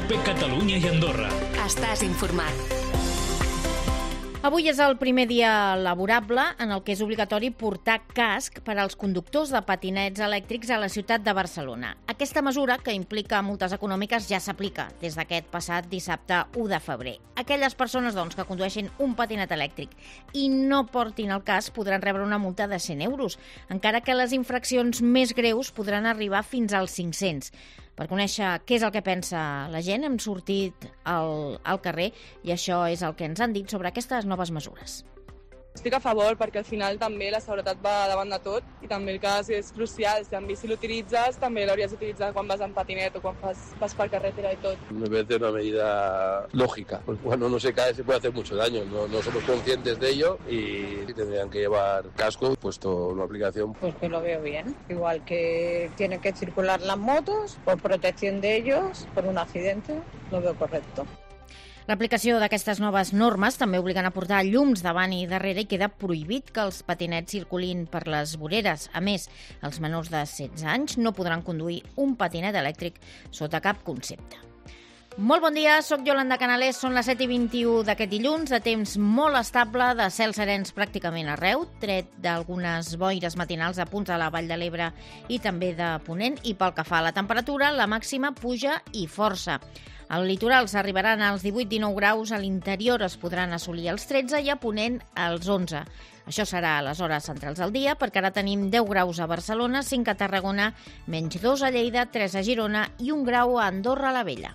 COPE Catalunya i Andorra. Estàs informat. Avui és el primer dia laborable en el que és obligatori portar casc per als conductors de patinets elèctrics a la ciutat de Barcelona. Aquesta mesura, que implica multes econòmiques, ja s'aplica des d'aquest passat dissabte 1 de febrer. Aquelles persones que condueixen un patinet elèctric i no portin el casc podran rebre una multa de 100 euros, encara que les infraccions més greus podran arribar fins als 500. Per conèixer què és el que pensa la gent, hem sortit al carrer i això és el que ens han dit sobre aquestes noves mesures. Estic a favor perquè al final també la seguretat va davant de tot i també el cas és crucial. Si en bici l'utilitzes, també l'hauries d'utilitzar quan vas en patinet o quan vas per carretera y todo. Me parece una medida lógica. Pues cuando uno se cae se puede hacer mucho daño. No somos conscientes de ello y tendrían que llevar casco, puesto una aplicación. Pues que lo veo bien. Igual que tienen que circular las motos por protección de ellos por un accidente, lo veo correcto. L'aplicació d'aquestes noves normes també obliguen a portar llums davant i darrere i queda prohibit que els patinets circulin per les voreres. A més, els menors de 16 anys no podran conduir un patinet elèctric sota cap concepte. Molt bon dia, soc Yolanda Canalés, són les 7:21 d'aquest dilluns, de temps molt estable, de cels serens pràcticament arreu, tret d'algunes boires matinals a punts a la Vall de l'Ebre i també de Ponent, i pel que fa a la temperatura, la màxima puja i força. Al litoral s'arribaran als 18-19 graus, a l'interior es podran assolir els 13 i a Ponent els 11. Això serà a les hores centrals del dia, perquè ara tenim 10 graus a Barcelona, 5 a Tarragona, menys 2 a Lleida, 3 a Girona i 1 grau a Andorra la Vella.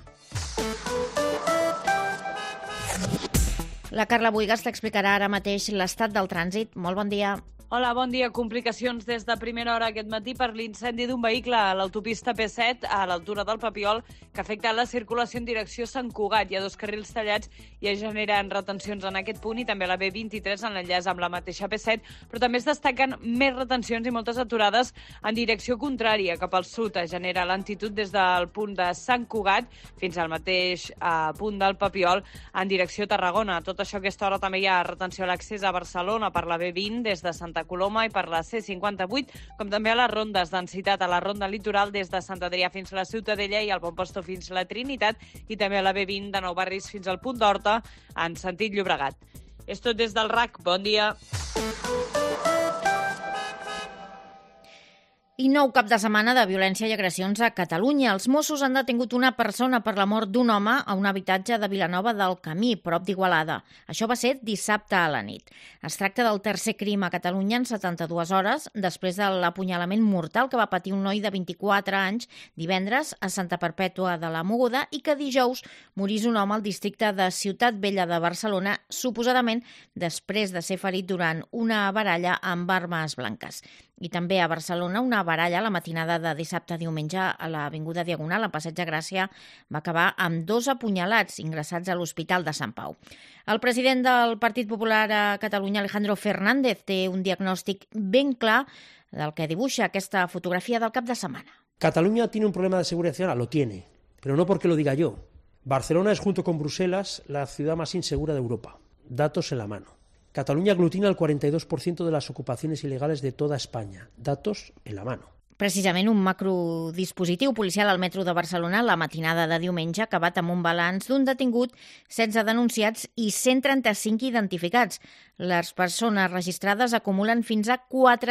La Carla Buigas t'explicarà ara mateix l'estat del trànsit. Molt bon dia. Hola, bon dia. Complicacions des de primera hora aquest matí per l'incendi d'un vehicle a l'autopista P7 a l'altura del Papiol que ha afectat la circulació en direcció Sant Cugat. Hi ha 2 carrils tallats i es generen retencions en aquest punt i també la B23 en l'enllaç amb la mateixa P7, però també es destaquen més retencions i moltes aturades en direcció contrària cap al sud. Es genera lentitud des del punt de Sant Cugat fins al mateix punt del Papiol en direcció Tarragona. Tot això a aquesta hora també hi ha retenció a l'accés a Barcelona per la B20 des de Santa Coloma i per la C58, com també a les rondes densitat a la ronda litoral des de Sant Adrià fins a la Ciutadella i al Bon Pastor fins a la Trinitat i també a la B20 de Nou Barris fins al punt d'Horta en sentit Llobregat. És tot des del RAC. Bon dia. I nou cap de setmana de violència i agressions a Catalunya. Els Mossos han detingut una persona per la mort d'un home a un habitatge de Vilanova del Camí, prop d'Igualada. Això va ser dissabte a la nit. Es tracta del tercer crim a Catalunya en 72 hores, després de l'apunyalament mortal que va patir un noi de 24 anys divendres a Santa Perpètua de la Mogoda i que dijous morís un home al districte de Ciutat Vella de Barcelona, suposadament després de ser ferit durant una baralla amb armes blanques. I també a Barcelona, una baralla la matinada de dissabte a diumenge a l'Avinguda Diagonal, al Passeig de Gràcia, va acabar amb 2 apunyalats ingressats a l'Hospital de Sant Pau. El president del Partit Popular a Catalunya, Alejandro Fernández, té un diagnòstic ben clar del que dibuixa aquesta fotografia del cap de setmana. Cataluña tiene un problema de seguridad ciudadana, lo tiene, pero no porque lo diga yo. Barcelona es, junto con Bruselas, la ciudad más insegura de Europa. Datos en la mano. Cataluña aglutina el 42% de las ocupaciones ilegales de toda España. Datos en la mano. Precisament un macrodispositiu policial al metro de Barcelona la matinada de diumenge ha acabat amb un balanç d'un detingut, 16 denunciats i 135 identificats. Les persones registrades acumulen fins a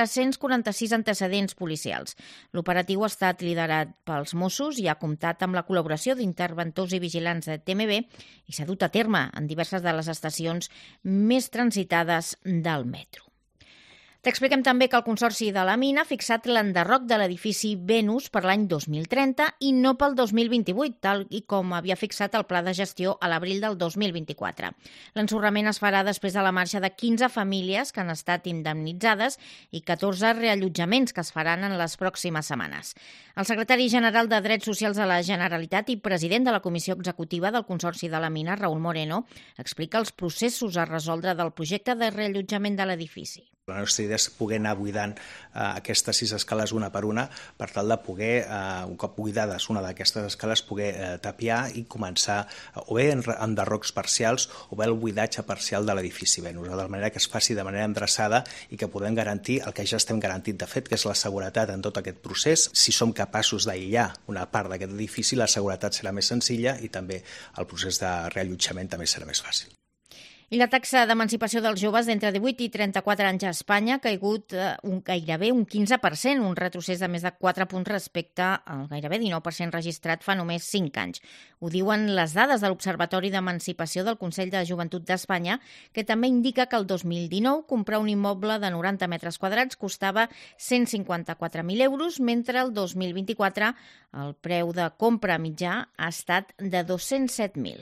446 antecedents policials. L'operatiu ha estat liderat pels Mossos i ha comptat amb la col·laboració d'interventors i vigilants de TMB i s'ha dut a terme en diverses de les estacions més transitades del metro. T'expliquem també que el Consorci de la Mina ha fixat l'enderroc de l'edifici Venus per l'any 2030 i no pel 2028, tal i com havia fixat el pla de gestió a l'abril del 2024. L'ensorrament es farà després de la marxa de 15 famílies que han estat indemnitzades i 14 reallotjaments que es faran en les pròximes setmanes. El secretari general de Drets Socials de la Generalitat i president de la Comissió Executiva del Consorci de la Mina, Raúl Moreno, explica els processos a resoldre del projecte de reallotjament de l'edifici. La nostra idea és poder anar buidant aquestes 6 escales una per una per tal de poder, un cop buidades una d'aquestes escales, poder tapiar i començar o bé en enderrocs parcials o bé el buidatge parcial de l'edifici Venus, de manera que es faci de manera endreçada i que podem garantir el que ja estem garantint de fet, que és la seguretat en tot aquest procés. Si som capaços d'aïllar una part d'aquest edifici, la seguretat serà més senzilla i també el procés de reallotjament també serà més fàcil. I la taxa d'emancipació dels joves d'entre 18 i 34 anys a Espanya ha caigut gairebé un 15%, un retrocés de més de 4 punts respecte al gairebé 19% registrat fa només 5 anys. Ho diuen les dades de l'Observatori d'Emancipació del Consell de Joventut d'Espanya, que també indica que el 2019 comprar un immoble de 90 metres quadrats costava 154.000 euros, mentre el 2024 el preu de compra mitjà ha estat de 207.000.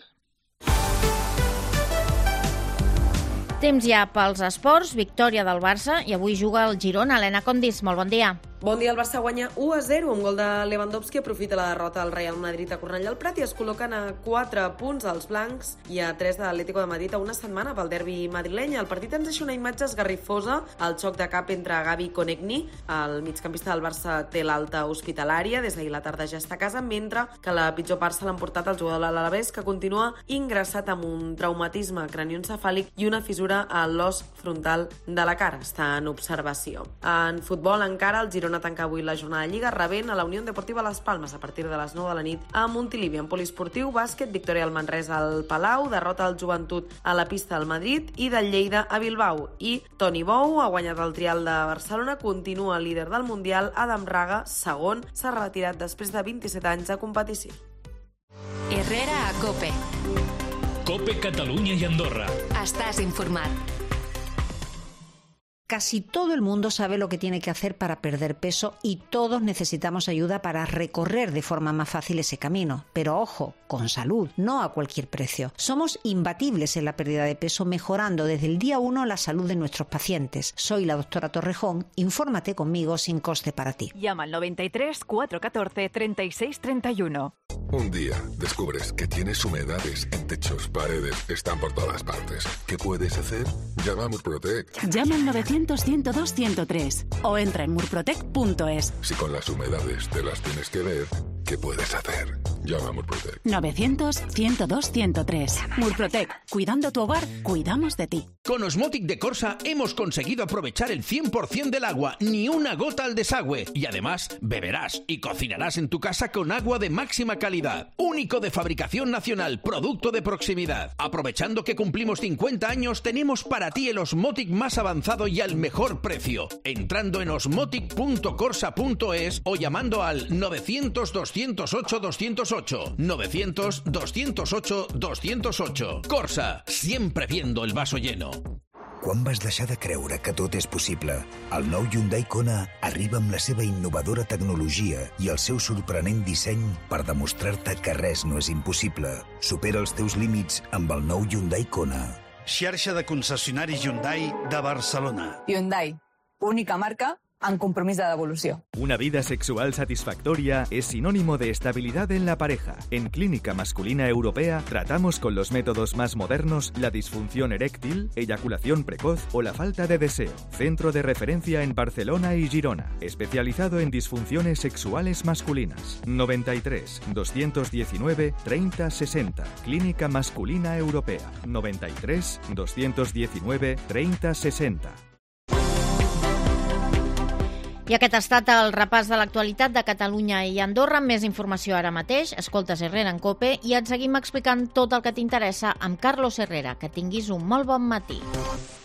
Temps ja pels esports, victòria del Barça i avui juga el Girona. Helena Condis, molt bon dia. Bon dia, el Barça guanya 1-0 amb gol de Lewandowski, aprofita la derrota del Real Madrid a Cornellà al Prat i es col·loquen a 4 punts als blancs i a 3 de l'Atlético de Madrid a una setmana pel derbi madrileny. El partit ens deixa una imatge esgarrifosa, el xoc de cap entre Gavi i Konechny. El migcampista del Barça té l'alta hospitalària, des d'ahir la tarda ja està a casa, mentre que la pitjor part se l'ha emportat el jugador de l'Alavés, que continua ingressat amb un traumatisme cranioencefàlic i una fissura a l'os frontal de la cara. Està en observació. En futbol encara, el Girona tanca avui la jornada de Lliga rebent a la Unió Deportiva Las Palmes a partir de les 9 de la nit a Montilivi. En poliesportiu, bàsquet, victòria al Manresa al Palau, derrota al Joventut a la pista del Madrid i del Lleida a Bilbao. I Toni Bou ha guanyat el trial de Barcelona, continua líder del Mundial. Adam Raga, segon, s'ha retirat després de 27 anys de competició. Herrera a COPE. COPE Catalunya y Andorra. Estás informat. Casi todo el mundo sabe lo que tiene que hacer para perder peso y todos necesitamos ayuda para recorrer de forma más fácil ese camino. Pero ojo, con salud, no a cualquier precio. Somos imbatibles en la pérdida de peso, mejorando desde el día 1 la salud de nuestros pacientes. Soy la doctora Torrejón, infórmate conmigo sin coste para ti. Llama al 93 414 36 31. Un día descubres que tienes humedades en techos, paredes, están por todas partes. ¿Qué puedes hacer? Llama a Murprotec. Llama al 900-102-103 o entra en murprotec.es. Si con las humedades te las tienes que ver, ¿qué puedes hacer? Llama a Murprotec. 900-102-103. Murprotec. Cuidando tu hogar, cuidamos de ti. Con Osmotic de Corsa hemos conseguido aprovechar el 100% del agua, ni una gota al desagüe. Y además, beberás y cocinarás en tu casa con agua de máxima calidad. Único de fabricación nacional, producto de proximidad. Aprovechando que cumplimos 50 años, tenemos para ti el Osmotic más avanzado y al mejor precio. Entrando en osmotic.corsa.es o llamando al 900-208-208. 900-208-208. Corsa, siempre viendo el vaso lleno. Quan vas deixar de creure que tot és possible? El nou Hyundai Kona arriba amb la seva innovadora tecnologia i el seu sorprenent disseny per demostrar-te que res no és impossible. Supera els teus límits amb el nou Hyundai Kona. Xarxa de concessionaris Hyundai de Barcelona. Hyundai, única marca en compromís de devolució. Una vida sexual satisfactoria es sinónimo de estabilidad en la pareja. En Clínica Masculina Europea tratamos con los métodos más modernos la disfunción eréctil, eyaculación precoz o la falta de deseo. Centro de referencia en Barcelona y Girona, especializado en disfunciones sexuales masculinas. 93 219 30 60. Clínica Masculina Europea. 93 219 30 60. I aquest ha estat el repàs de l'actualitat de Catalunya i Andorra. Amb més informació ara mateix. Escoltes Herrera en COPE i et seguim explicant tot el que t'interessa amb Carlos Herrera. Que tinguis un molt bon matí.